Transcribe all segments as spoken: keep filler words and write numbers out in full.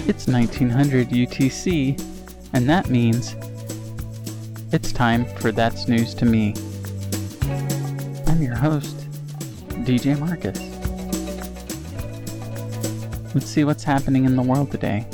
It's nineteen hundred U T C, and that means it's time for That's News to Me. I'm your host, D J Marcus. Let's see what's happening in the world today.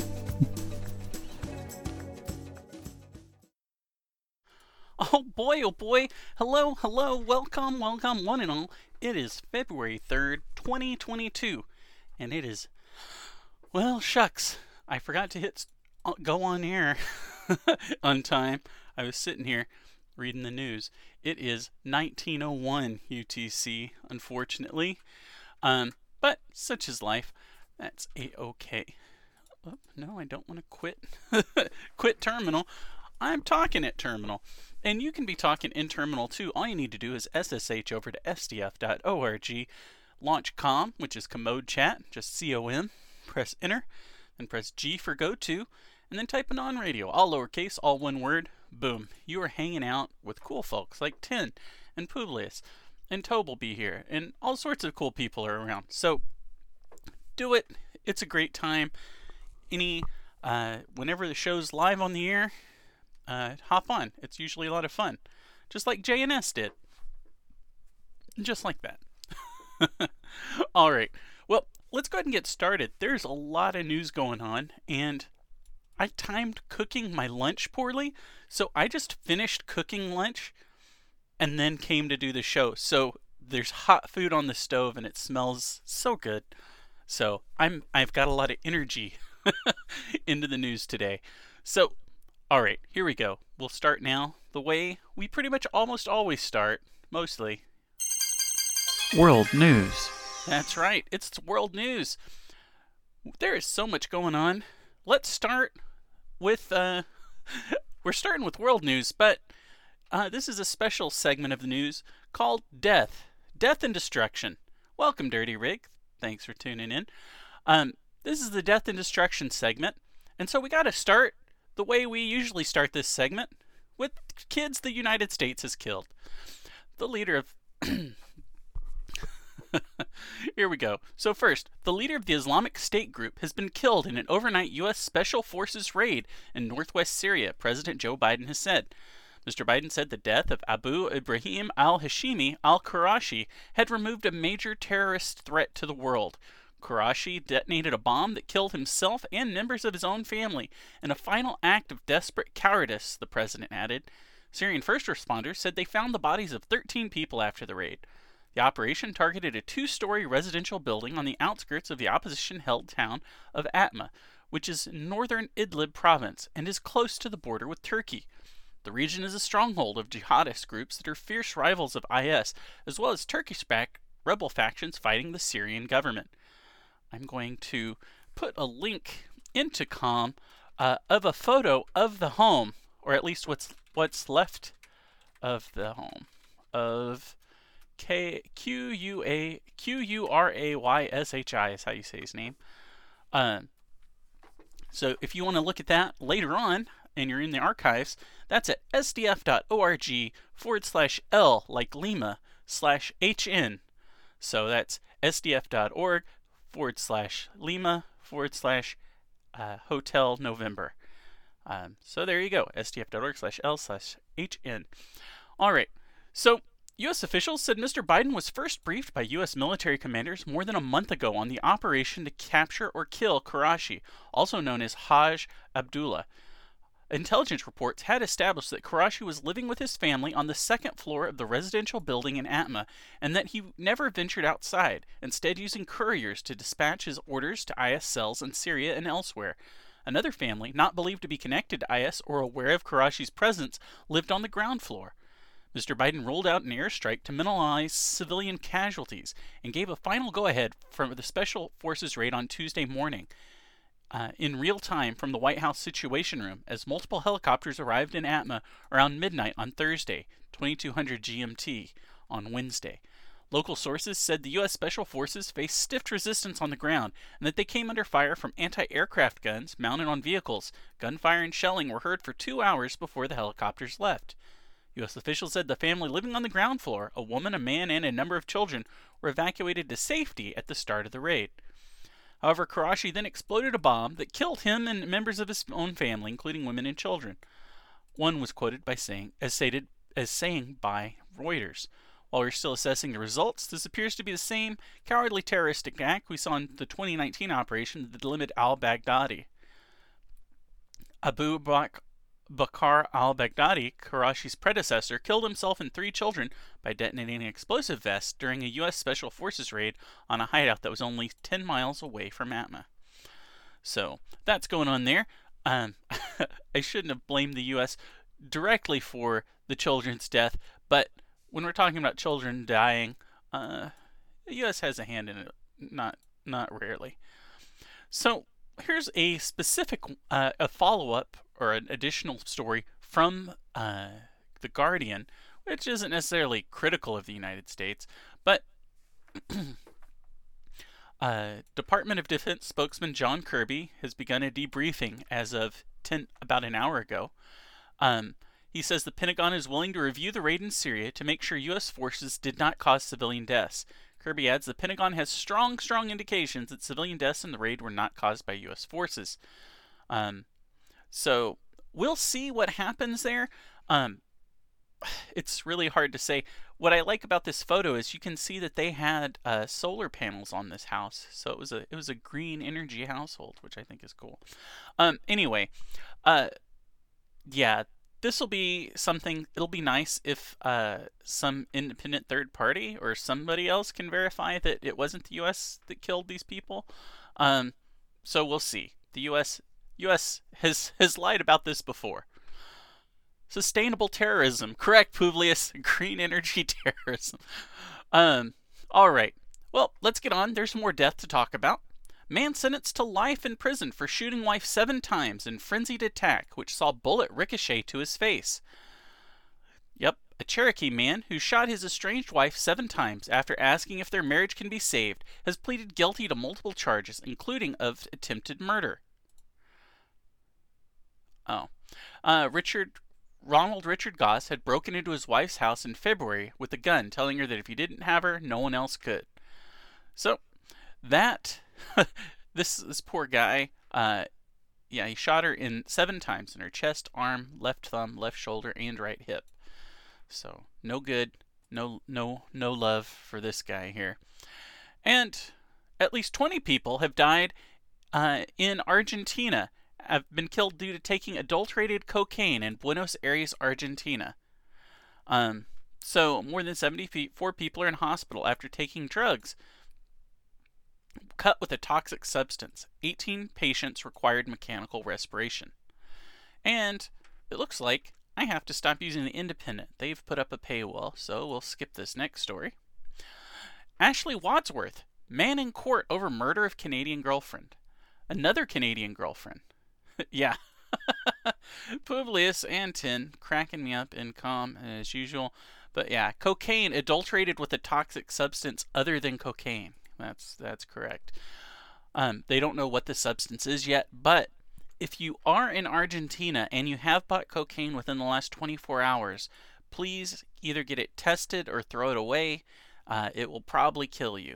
Oh boy, oh boy. Hello, hello, welcome, welcome, one and all. It is February third, twenty twenty-two, and it is, well, shucks. I forgot to hit go on air on time. I was sitting here reading the news. It is nineteen oh one U T C, unfortunately. Um, but such is life. That's a-okay. Oh, no, I don't want to quit. Quit terminal. I'm talking at terminal. And you can be talking in terminal too. All you need to do is S S H over to S D F dot org, launch com, which is commode chat, just C O M, press enter, then press G for go to, and then type in on radio, all lowercase, all one word, boom. You are hanging out with cool folks like Tin and Publius and Tobe will be here, and all sorts of cool people are around. So do it. It's a great time. Any, uh, whenever the show's live on the air, Uh, hop on. It's usually a lot of fun. Just like J N S did. Just like that. Alright. Well, let's go ahead and get started. There's a lot of news going on, and I timed cooking my lunch poorly, so I just finished cooking lunch and then came to do the show. So there's hot food on the stove, and it smells so good. So I'm, I've got a lot of energy into the news today. So Alright, here we go. We'll start now the way we pretty much almost always start, mostly. World news. That's right, it's world news. There is so much going on. Let's start with, uh, we're starting with world news, but uh, this is a special segment of the news called Death. Death and Destruction. Welcome, Dirty Rig. Thanks for tuning in. Um, this is the Death and Destruction segment, and so we gotta start the way we usually start this segment, with kids the United States has killed. The leader of... Here we go. So first, the leader of the Islamic State group has been killed in an overnight U S Special Forces raid in northwest Syria, President Joe Biden has said. Mister Biden said the death of Abu Ibrahim al-Hashimi al-Qurashi had removed a major terrorist threat to the world. Qurashi detonated a bomb that killed himself and members of his own family in a final act of desperate cowardice, the president added. Syrian first responders said they found the bodies of thirteen people after the raid. The operation targeted a two-story residential building on the outskirts of the opposition-held town of Atma, which is in northern Idlib province and is close to the border with Turkey. The region is a stronghold of jihadist groups that are fierce rivals of I S, as well as Turkish-backed rebel factions fighting the Syrian government. I'm going to put a link into com uh, of a photo of the home, or at least what's what's left of the home, of K Q U A Q U R A Y S H I is how you say his name. Uh, so if you want to look at that later on, and you're in the archives, that's at S D F dot org forward slash L like Lima slash H N. So that's S D F dot org forward slash Lima forward slash uh, Hotel November. Um, so there you go, S D F dot org slash L slash H N. Alright, so U S officials said Mister Biden was first briefed by U S military commanders more than a month ago on the operation to capture or kill Qurashi, also known as Haj Abdullah. Intelligence reports had established that Qurashi was living with his family on the second floor of the residential building in Atma, and that he never ventured outside, instead using couriers to dispatch his orders to I S cells in Syria and elsewhere. Another family, not believed to be connected to I S or aware of Qurashi's presence, lived on the ground floor. Mister Biden rolled out an airstrike to minimize civilian casualties, and gave a final go-ahead for the Special Forces raid on Tuesday morning. Uh, in real time from the White House Situation Room, as multiple helicopters arrived in Atma around midnight on Thursday, twenty-two hundred G M T, on Wednesday. Local sources said the U S Special Forces faced stiff resistance on the ground, and that they came under fire from anti-aircraft guns mounted on vehicles. Gunfire and shelling were heard for two hours before the helicopters left. U S officials said the family living on the ground floor, a woman, a man, and a number of children, were evacuated to safety at the start of the raid. However, Karashi then exploded a bomb that killed him and members of his own family, including women and children. One was quoted by saying, as stated, as saying by Reuters. While we're still assessing the results, this appears to be the same cowardly terroristic act we saw in the twenty nineteen operation that delivered al-Baghdadi. Abu Bakr al-Baghdadi, Karashi's predecessor, killed himself and three children by detonating an explosive vest during a U S Special Forces raid on a hideout that was only ten miles away from Atma. So, that's going on there. Um, I shouldn't have blamed the U S directly for the children's death, but when we're talking about children dying, uh, the U S has a hand in it, not not rarely. So here's a specific, uh, a follow-up or an additional story from uh, The Guardian, which isn't necessarily critical of the United States, but uh, Department of Defense spokesman John Kirby has begun a debriefing as of ten, about an hour ago. Um, He says the Pentagon is willing to review the raid in Syria to make sure U S forces did not cause civilian deaths. Kirby adds the Pentagon has strong, strong indications that civilian deaths in the raid were not caused by U S forces. Um, so we'll see what happens there. Um, it's really hard to say. What I like about this photo is you can see that they had uh, solar panels on this house. So it was a it was a green energy household, which I think is cool. Um, anyway, uh, yeah. This will be something, it'll be nice if uh, some independent third party or somebody else can verify that it wasn't the U S that killed these people. Um, so we'll see. The U S U S has, has lied about this before. Sustainable terrorism. Correct, Publius. Green energy terrorism. Um, all right. Well, let's get on. There's more death to talk about. Man sentenced to life in prison for shooting wife seven times in frenzied attack, which saw bullet ricochet to his face. Yep, a Cherokee man who shot his estranged wife seven times after asking if their marriage can be saved has pleaded guilty to multiple charges, including of attempted murder. Oh. Uh, Richard Ronald Richard Goss had broken into his wife's house in February with a gun, telling her that if he didn't have her, no one else could. So, that... this this poor guy, uh, yeah, he shot her in seven times in her chest, arm, left thumb, left shoulder, and right hip. So no good, no no no love for this guy here. And at least twenty people have died uh, in Argentina, have been killed due to taking adulterated cocaine in Buenos Aires, Argentina. Um, so more than seventy-four people are in hospital after taking drugs cut with a toxic substance. eighteen patients required mechanical respiration. And it looks like I have to stop using The Independent. They've put up a paywall, so we'll skip this next story. Ashley Wadsworth, man in court over murder of Canadian girlfriend. Another Canadian girlfriend. Yeah. Publius and Tin cracking me up in calm as usual. But yeah, cocaine adulterated with a toxic substance other than cocaine. That's that's correct. Um, they don't know what the substance is yet, but if you are in Argentina and you have bought cocaine within the last twenty-four hours, please either get it tested or throw it away. Uh, it will probably kill you.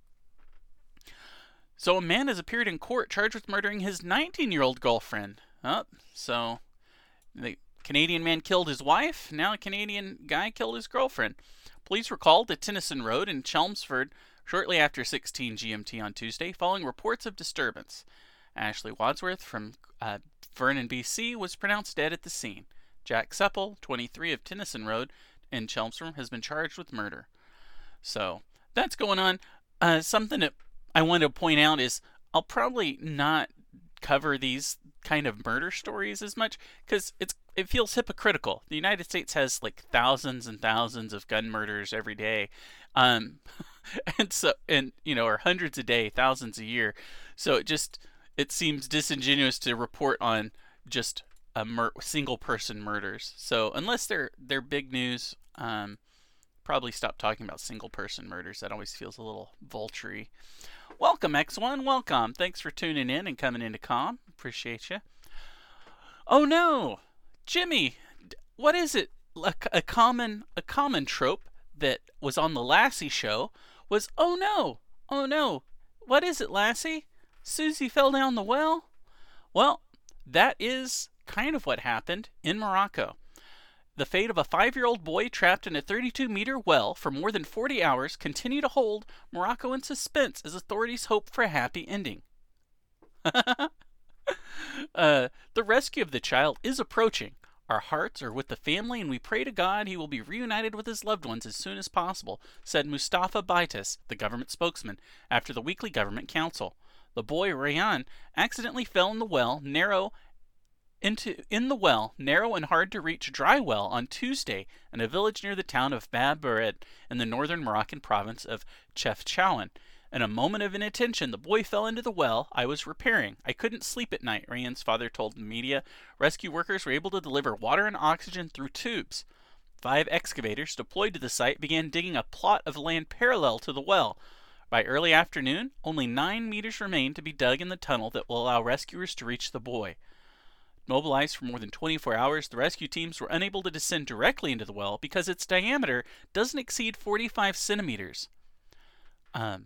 So a man has appeared in court charged with murdering his nineteen-year-old girlfriend. Oh, so the Canadian man killed his wife. Now a Canadian guy killed his girlfriend. Police were called to Tennyson Road in Chelmsford shortly after sixteen G M T on Tuesday, following reports of disturbance. Ashley Wadsworth from uh, Vernon, B C, was pronounced dead at the scene. Jack Seppel, twenty-three, of Tennyson Road in Chelmsford, has been charged with murder. So, that's going on. Uh, something that I want to point out is I'll probably not cover these kind of murder stories as much because it's it feels hypocritical. The United States has like thousands and thousands of gun murders every day. Um... And so, and you know, or hundreds a day, thousands a year. So it just, it seems disingenuous to report on just a mur- single person murders. So unless they're they're big news, um, probably stop talking about single person murders. That always feels a little vulture-y. Welcome, X one. Welcome. Thanks for tuning in and coming into Calm. Appreciate you. Oh no, Jimmy, what is it? A, a common a common trope that was on the Lassie show was, oh no, oh no, what is it, Lassie? Susie fell down the well? Well, that is kind of what happened in Morocco. The fate of a five-year-old boy trapped in a thirty-two meter well for more than forty hours continue to hold Morocco in suspense as authorities hope for a happy ending. uh, the rescue of the child is approaching. Our hearts are with the family, and we pray to God he will be reunited with his loved ones as soon as possible, said Mustafa Baitis, the government spokesman, after the weekly government council. The boy, Rayan, accidentally fell in the well, narrow into in the well, narrow and hard-to-reach dry well on Tuesday in a village near the town of Bab Bared in the northern Moroccan province of Chefchaouen. In a moment of inattention, the boy fell into the well I was repairing. I couldn't sleep at night, Rayan's father told the media. Rescue workers were able to deliver water and oxygen through tubes. Five excavators deployed to the site began digging a plot of land parallel to the well. By early afternoon, only nine meters remained to be dug in the tunnel that will allow rescuers to reach the boy. Mobilized for more than twenty-four hours, the rescue teams were unable to descend directly into the well because its diameter doesn't exceed forty-five centimeters. Um...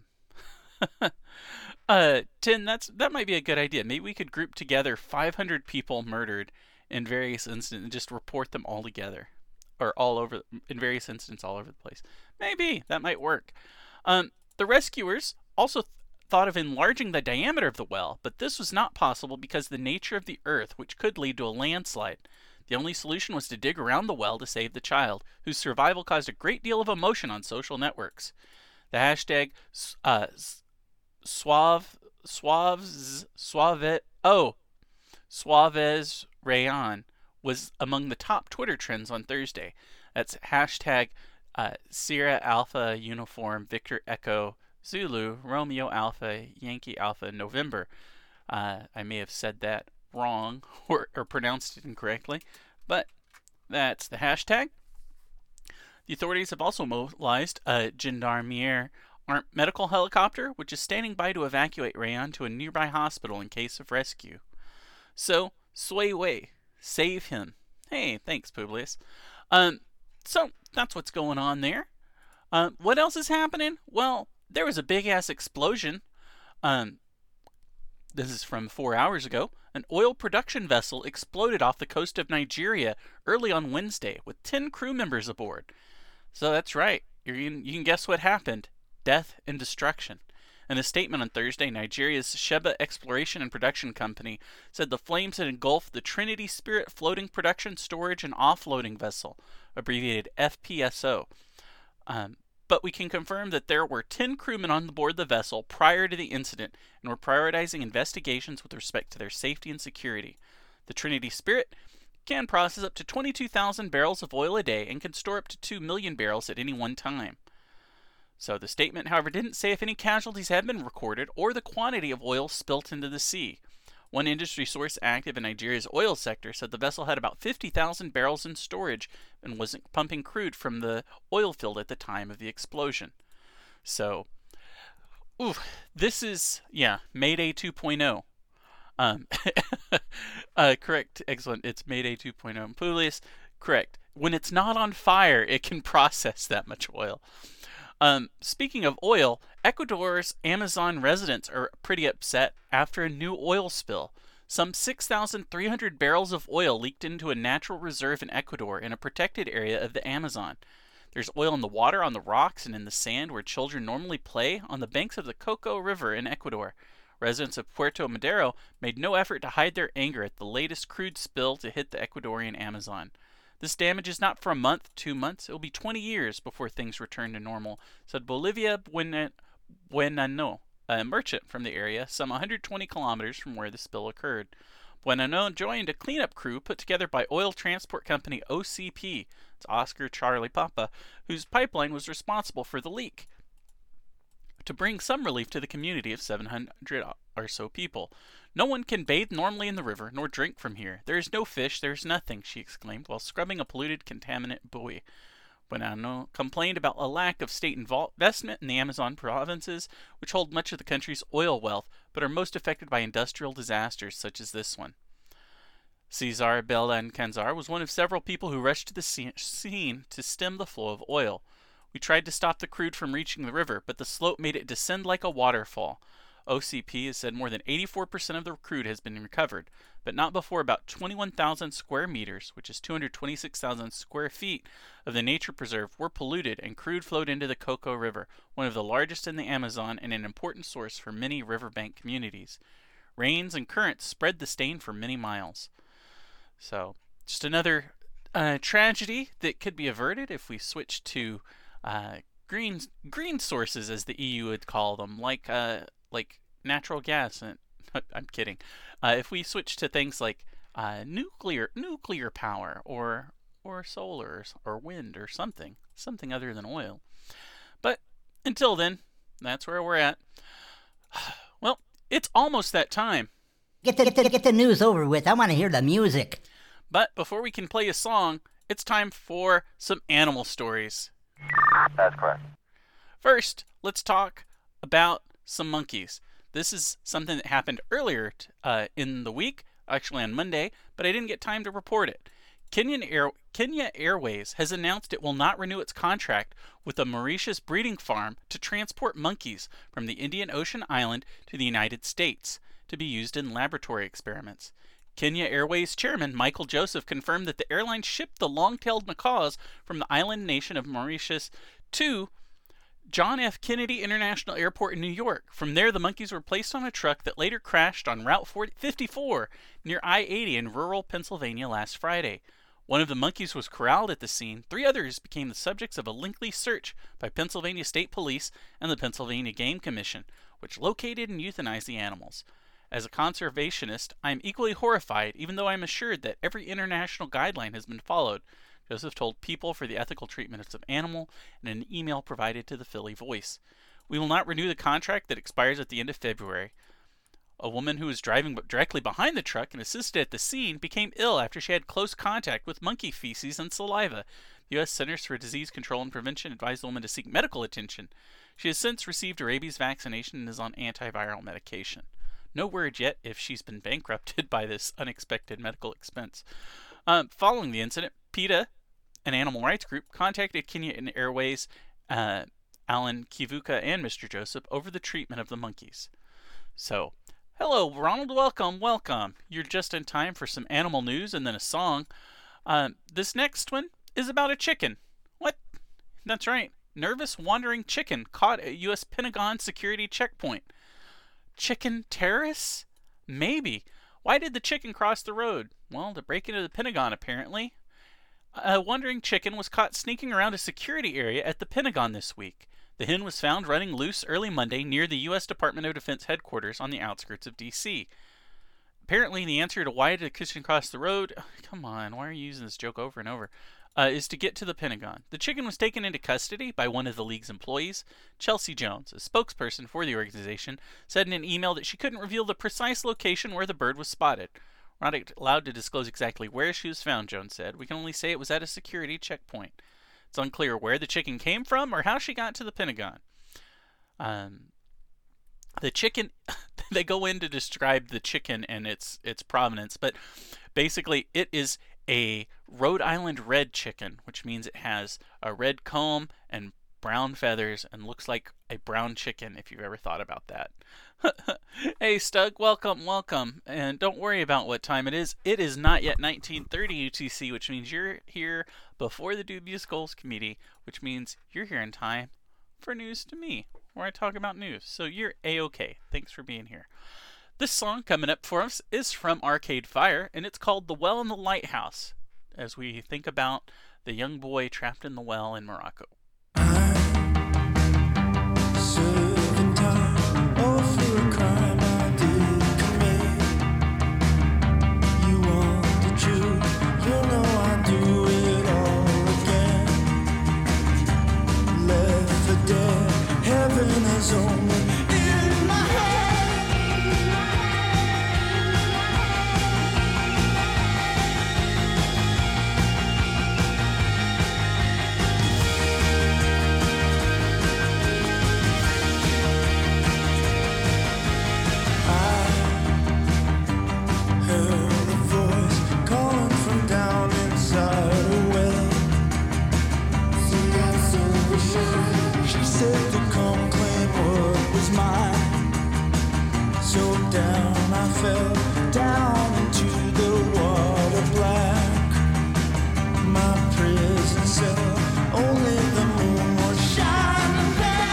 uh, Tin, that's that might be a good idea. Maybe we could group together five hundred people murdered in various instances and just report them all together, or all over in various instances all over the place. Maybe that might work. Um, the rescuers also th- thought of enlarging the diameter of the well, but this was not possible because of the nature of the earth, which could lead to a landslide. The only solution was to dig around the well to save the child, whose survival caused a great deal of emotion on social networks. The hashtag uh, Suave, Suaves, Suave, oh, Suaves Rayan was among the top Twitter trends on Thursday. That's hashtag uh, Sierra Alpha Uniform Victor Echo Zulu Romeo Alpha Yankee Alpha November. Uh, I may have said that wrong or, or pronounced it incorrectly, but that's the hashtag. The authorities have also mobilized a Gendarmerie armed medical helicopter, which is standing by to evacuate Rayan to a nearby hospital in case of rescue. So, sway way, save him. Hey, thanks, Publius. Um, so, that's what's going on there. Uh, what else is happening? Well, there was a big-ass explosion. Um, this is from four hours ago. An oil production vessel exploded off the coast of Nigeria early on Wednesday with ten crew members aboard. So that's right. You're, you can guess what happened. Death and destruction. In a statement on Thursday, Nigeria's Sheba Exploration and Production Company said the flames had engulfed the Trinity Spirit Floating Production, Storage, and Offloading Vessel, abbreviated F P S O. Um, but we can confirm that there were ten crewmen on board the vessel prior to the incident and were prioritizing investigations with respect to their safety and security. The Trinity Spirit can process up to twenty-two thousand barrels of oil a day and can store up to two million barrels at any one time. So the statement, however, didn't say if any casualties had been recorded or the quantity of oil spilt into the sea. One industry source active in Nigeria's oil sector said the vessel had about fifty thousand barrels in storage and wasn't pumping crude from the oil field at the time of the explosion. So, ooh, this is, yeah, Mayday two point oh. Um, uh, correct, excellent, it's Mayday two point oh. Publius, correct. When it's not on fire, it can process that much oil. Um, speaking of oil, Ecuador's Amazon residents are pretty upset after a new oil spill. Some six thousand three hundred barrels of oil leaked into a natural reserve in Ecuador in a protected area of the Amazon. There's oil in the water, on the rocks, and in the sand where children normally play on the banks of the Coco River in Ecuador. Residents of Puerto Madero made no effort to hide their anger at the latest crude spill to hit the Ecuadorian Amazon. This damage is not for a month, two months. It will be twenty years before things return to normal, said Bolivia Buenano, a merchant from the area, some one hundred twenty kilometers from where the spill occurred. Buenano joined a cleanup crew put together by oil transport company O C P, it's Oscar Charlie Papa, whose pipeline was responsible for the leak, to bring some relief to the community of seven hundred or so people. No one can bathe normally in the river, nor drink from here. There is no fish, there is nothing, she exclaimed, while scrubbing a polluted contaminant buoy. Buenano complained about a lack of state investment in the Amazon provinces, which hold much of the country's oil wealth, but are most affected by industrial disasters such as this one. Cesar Belancanzar was one of several people who rushed to the scene to stem the flow of oil. We tried to stop the crude from reaching the river, but the slope made it descend like a waterfall. O C P has said more than eighty-four percent of the crude has been recovered, but not before about twenty-one thousand square meters, which is two hundred twenty-six thousand square feet, of the nature preserve were polluted and crude flowed into the Coco River, one of the largest in the Amazon and an important source for many riverbank communities. Rains and currents spread the stain for many miles. So, just another uh, tragedy that could be averted if we switch to uh, green green sources, as the E U would call them, like uh, like natural gas. And I'm kidding. Uh, if we switch to things like uh, nuclear nuclear power or or solar or wind or something, something other than oil. But until then, that's where we're at. Well, it's almost that time. Get the, get the, get the news over with. I want to hear the music. But before we can play a song, it's time for some animal stories. That's correct. First, let's talk about some monkeys. This is something that happened earlier uh, in the week, actually on Monday, but I didn't get time to report it. Kenyan Air, Kenya Airways has announced it will not renew its contract with a Mauritius breeding farm to transport monkeys from the Indian Ocean island to the United States to be used in laboratory experiments. Kenya Airways chairman Michael Joseph confirmed that the airline shipped the long-tailed macaws from the island nation of Mauritius to John F. Kennedy International Airport in New York. From there, the monkeys were placed on a truck that later crashed on Route fifty-four near I eighty in rural Pennsylvania last Friday. One of the monkeys was corralled at the scene. Three others became the subjects of a lengthy search by Pennsylvania State Police and the Pennsylvania Game Commission, which located and euthanized the animals. As a conservationist, I am equally horrified, even though I am assured that every international guideline has been followed, Joseph told People for the Ethical Treatment of Animal in an email provided to the Philly Voice. We will not renew the contract that expires at the end of February. A woman who was driving directly behind the truck and assisted at the scene became ill after she had close contact with monkey feces and saliva. The U S Centers for Disease Control and Prevention advised the woman to seek medical attention. She has since received a rabies vaccination and is on antiviral medication. No word yet if she's been bankrupted by this unexpected medical expense. Um, following the incident, PETA, an animal rights group, contacted Kenyan Airways, uh, Alan Kivuka, and Mister Joseph over the treatment of the monkeys. So, hello, Ronald. Welcome, welcome. You're just in time for some animal news and then a song. Um, this next one is about a chicken. What? That's right. Nervous wandering chicken caught at U S Pentagon security checkpoint. Chicken terrorists? Maybe. Why did the chicken cross the road? Well, to break into the Pentagon, apparently. A wandering chicken was caught sneaking around a security area at the Pentagon this week. The hen was found running loose early Monday near the U S Department of Defense headquarters on the outskirts of D C Apparently, the answer to why did the chicken cross the road, come on, why are you using this joke over and over, uh, is to get to the Pentagon. The chicken was taken into custody by one of the league's employees. Chelsea Jones, a spokesperson for the organization, said in an email that she couldn't reveal the precise location where the bird was spotted. We're not allowed to disclose exactly where she was found, Jones said. We can only say it was at a security checkpoint. It's unclear where the chicken came from or how she got to the Pentagon. Um, the chicken, they go in to describe the chicken and its its provenance, but basically it is a Rhode Island red chicken, which means it has a red comb and brown feathers and looks like a brown chicken, if you've ever thought about that. Hey, Stug, welcome, welcome. And don't worry about what time it is. It is not yet nineteen thirty U T C, which means you're here before the Dubious Goals Committee, which means you're here in time for News to Me, where I talk about news. So you're A-okay. Thanks for being here. This song coming up for us is from Arcade Fire, and it's called The Well in the Lighthouse, as we think about the young boy trapped in the well in Morocco. She said to come claim what was mine. down, I fell down into the water black. My prison cell, only the moon was shining there.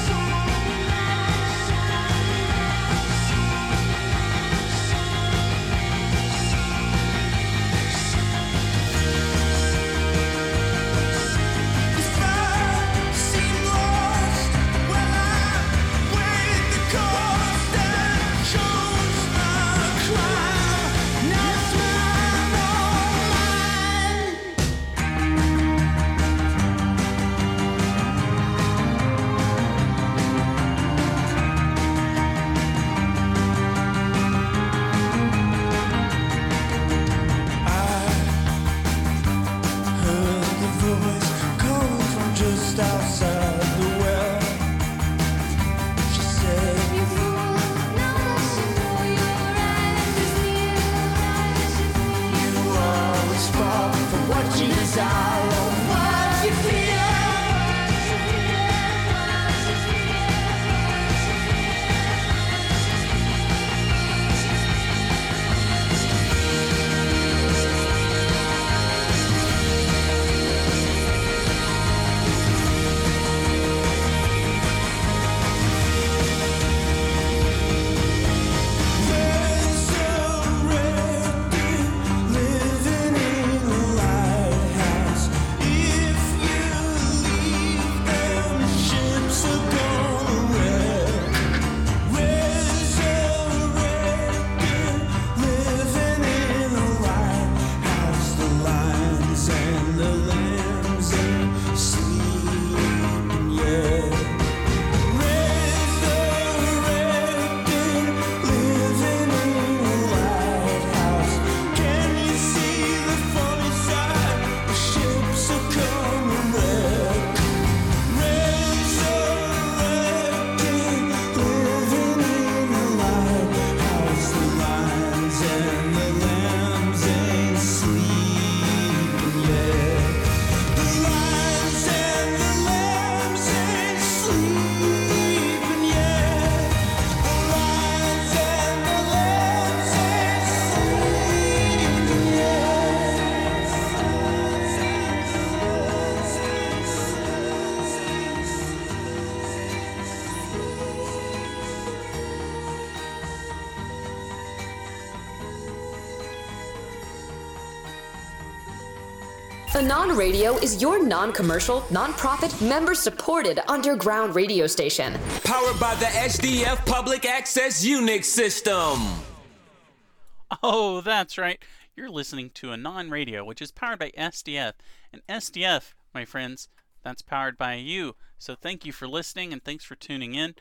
Anon Radio is your non-commercial, non-profit, member-supported underground radio station. Powered by the S D F Public Access Unix System. Oh, that's right. You're listening to Anon Radio, which is powered by S D F. And S D F, my friends, that's powered by you. So thank you for listening and thanks for tuning in.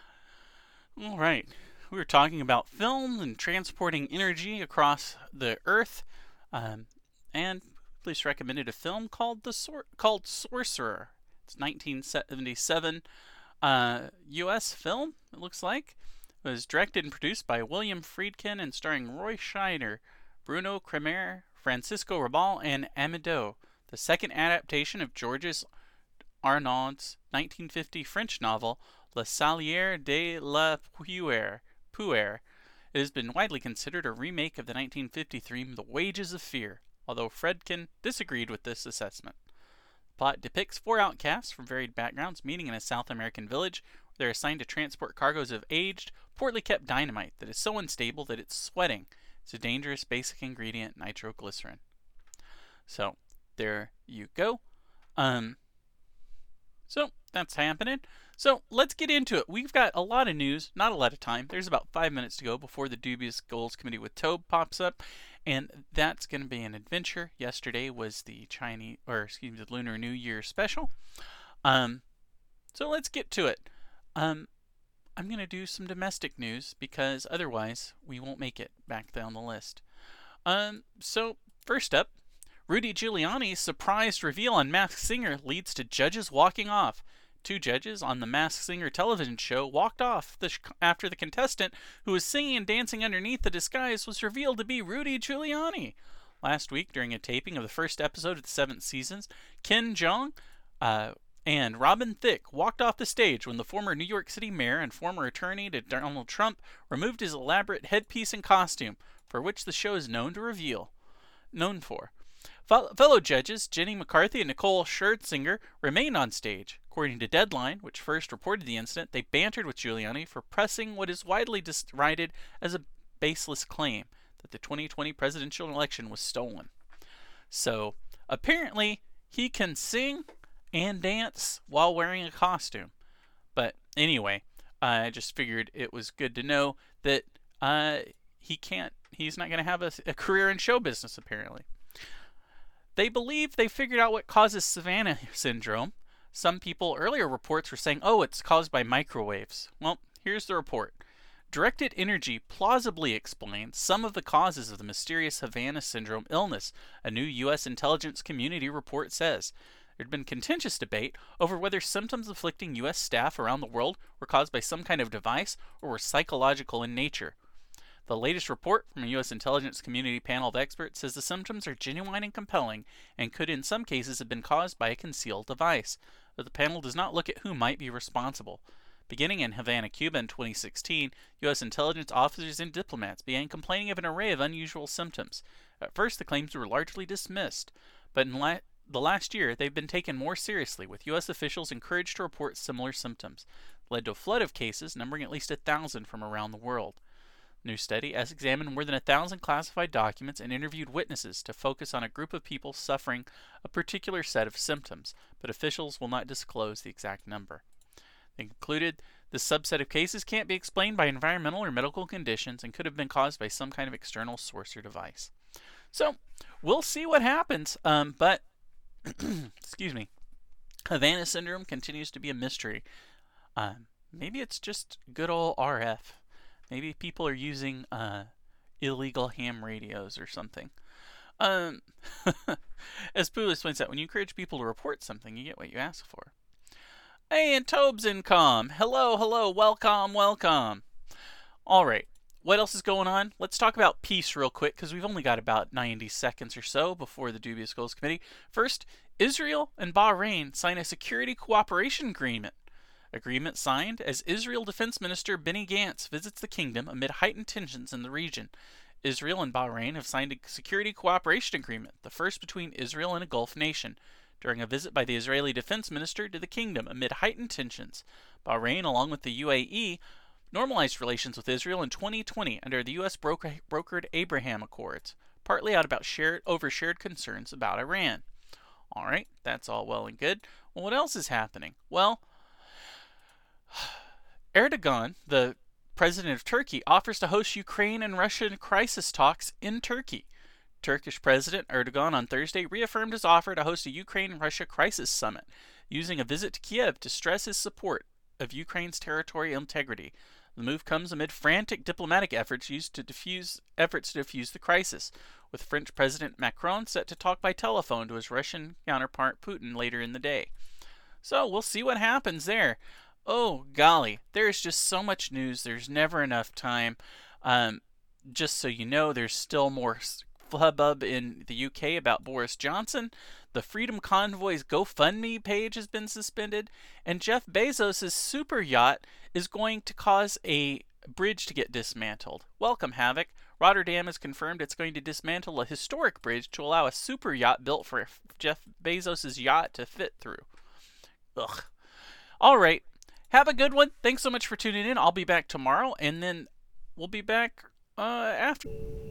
All right. We were talking about film and transporting energy across the earth. Um, and police recommended a film called the Sor- called Sorcerer. It's nineteen seventy-seven uh, U S film, it looks like. It was directed and produced by William Friedkin and starring Roy Scheider, Bruno Kremer, Francisco Rabal, and Amedeo. The second adaptation of Georges Arnaud's nineteen fifty French novel Le Salière de la Puère. Puère. It has been widely considered a remake of the nineteen fifty-three The Wages of Fear, although Friedkin disagreed with this assessment. The plot depicts four outcasts from varied backgrounds meeting in a South American village where they're assigned to transport cargoes of aged, poorly kept dynamite that is so unstable that it's sweating. It's a dangerous basic ingredient, nitroglycerin. So, there you go. Um, so, that's happening. So, let's get into it. We've got a lot of news, not a lot of time. There's about five minutes to go before the Dubious Goals Committee with Tobe pops up. And that's going to be an adventure. Yesterday was the Chinese, or excuse me, the Lunar New Year special. Um, so let's get to it. Um, I'm going to do some domestic news because otherwise we won't make it back down the list. Um, so first up, Rudy Giuliani's surprise reveal on Masked Singer leads to judges walking off. Two judges on the Masked Singer television show walked off the sh- after the contestant who was singing and dancing underneath the disguise was revealed to be Rudy Giuliani. Last week, during a taping of the first episode of the seventh season, Ken Jeong, uh, And Robin Thicke walked off the stage when the former New York City mayor and former attorney to Donald Trump removed his elaborate headpiece and costume, for which the show is known to reveal. Known for. Fellow judges Jenny McCarthy and Nicole Scherzinger remained on stage. According to Deadline, which first reported the incident, they bantered with Giuliani for pressing what is widely derided as a baseless claim that the twenty twenty presidential election was stolen. So, apparently, he can sing and dance while wearing a costume. But anyway, I just figured it was good to know that uh, he can't, he's not going to have a, a career in show business, apparently. They believe they figured out what causes Savannah syndrome. Some people, earlier reports were saying, oh, it's caused by microwaves. Well, here's the report. Directed Energy plausibly explains some of the causes of the mysterious Havana syndrome illness, a new U S intelligence community report says. There had been contentious debate over whether symptoms afflicting U S staff around the world were caused by some kind of device or were psychological in nature. The latest report from a U S intelligence community panel of experts says the symptoms are genuine and compelling and could in some cases have been caused by a concealed device, but the panel does not look at who might be responsible. Beginning in Havana, Cuba in twenty sixteen, U S intelligence officers and diplomats began complaining of an array of unusual symptoms. At first, the claims were largely dismissed, but in la- the last year, they've been taken more seriously, with U S officials encouraged to report similar symptoms. It led to a flood of cases, numbering at least a thousand from around the world. New study has examined more than a thousand classified documents and interviewed witnesses to focus on a group of people suffering a particular set of symptoms, but officials will not disclose the exact number. They concluded this subset of cases can't be explained by environmental or medical conditions and could have been caused by some kind of external source or device. So, we'll see what happens, um, but, excuse me, Havana syndrome continues to be a mystery. Um, maybe it's just good old R F. Maybe people are using uh, illegal ham radios or something. Um, as Poulis points out, when you encourage people to report something, you get what you ask for. Hey, and Tobes Income. Hello, hello, welcome, welcome. All right, what else is going on? Let's talk about peace real quick, because we've only got about ninety seconds or so before the Dubious Goals Committee. First, Israel and Bahrain sign a security cooperation agreement. Agreement signed as Israel Defense Minister Benny Gantz visits the kingdom amid heightened tensions in the region. Israel and Bahrain have signed a security cooperation agreement, the first between Israel and a Gulf nation, during a visit by the Israeli Defense Minister to the kingdom amid heightened tensions. Bahrain, along with the U A E, normalized relations with Israel in twenty twenty under the U S broker- brokered Abraham Accords, partly out about shared, over shared concerns about Iran. All right, that's all well and good. Well, what else is happening? Well, Erdogan, the president of Turkey, offers to host Ukraine and Russian crisis talks in Turkey. Turkish President Erdogan on Thursday reaffirmed his offer to host a Ukraine-Russia crisis summit, using a visit to Kiev to stress his support of Ukraine's territorial integrity. The move comes amid frantic diplomatic efforts used to defuse efforts to defuse the crisis, with French President Macron set to talk by telephone to his Russian counterpart Putin later in the day. So we'll see what happens there. Oh, golly, there's just so much news. There's never enough time. Um, just so you know, there's still more hubbub in the U K about Boris Johnson. The Freedom Convoy's GoFundMe page has been suspended. And Jeff Bezos' super yacht is going to cause a bridge to get dismantled. Welcome, Havoc. Rotterdam has confirmed it's going to dismantle a historic bridge to allow a super yacht built for Jeff Bezos' yacht to fit through. Ugh. All right. Have a good one. Thanks so much for tuning in. I'll be back tomorrow, and then we'll be back uh, after.